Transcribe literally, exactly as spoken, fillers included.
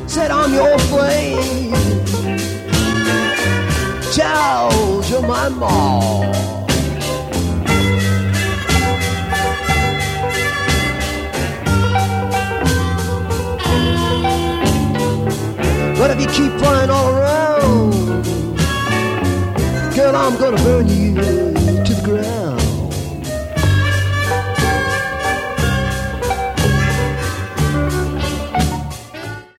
Said I'm your flame. Child, you're my mom. But if you keep flying all around, girl, I'm gonna burn you.